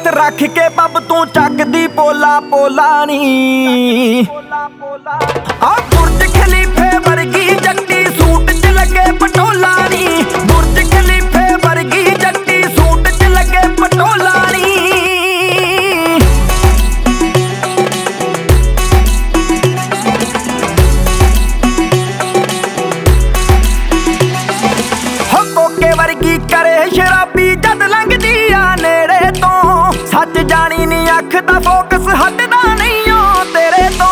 रख के पब तू चकदी पोला पोला नी आ बुर्ज खलीफे वर्गी जट्टी सूट च लगे पटोला नी बुर्ज खलीफे वर्गी जट्टी सूट च लगे पटोला नी हो कोके वर्गी करे शराबी जद लंघदी आ नेड़े तो सच जानी नी अख दा फोकस हटदा नहीं ओ तेरे तो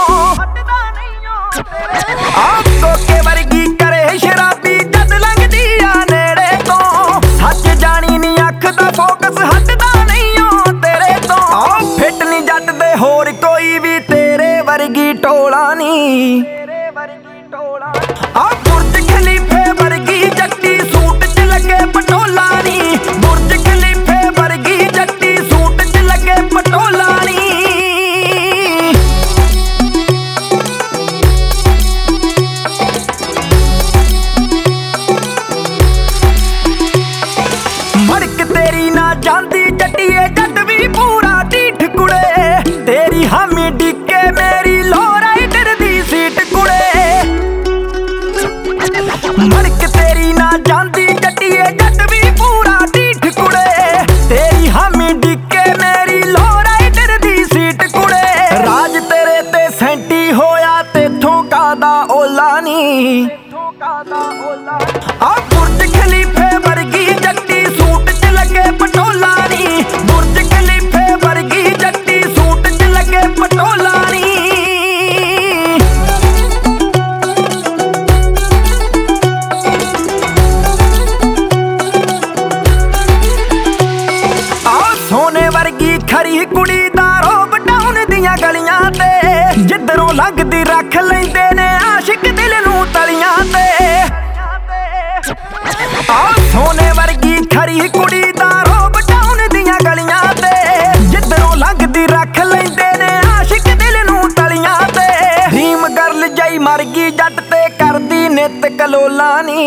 आप कोके वर्गी करे शराबी जद लंघदी आ नेड़े तो सच जानी नी अख दा फोकस हटदा नहीं ओ तेरे तो फिट नी जट दे होर कोई भी तेरे वर्गी टोला नी आ बुर्ज खलीफे वर्गी जट्टी सूट च लगे पटोला नी बुर्ज खलीफे वर्गी जट्टी सूट च लगे पटोला नी मड़क तेरी ना जांदी जट्टीए जट भी पूरा ढीठ कुड़े तेरी हामी डिक्के मेरी लो राइडर दी सीट कुड़े मड़क तेरी ना जांदी जट्टीए जट भी पूरा ढीठ कुड़े तेरी हामी डिक्के मेरी लो राइडर दी सीट कुड़े राज तेरे ते सेंटी होया तेथों कादा ओला नी आ बुर्ज खलीफे वर्गी जट्टी सूट च लगे पटोला नी बुर्ज खलीफे वर्गी जट्टी सूट च लगे पटोला नी आ सोने वर्गी खरी कुड़ी दा रोब डाउन दियां गलियां ते जिधरों लगदी रख लैंदे ने आशिक दिल नूं तलियां ते आ सोने वर्गी खरी कुड़ी दा रोब डाउन दियां गलियां ते जिधरों लगदी रख लैंदे ने आशिक दिल नूं तलियां ते रीम गर्ल जई मर गई जट ते करदी नित कलोला नी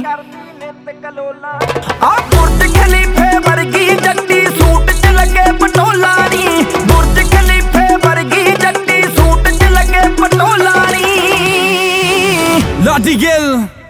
आ बुर्ज खलीफे वर्गी जट्टी सूट च लगे पटोला नी बुर्ज खलीफे वर्गी जट्टी सूट च लगे पटोला नी Ladigel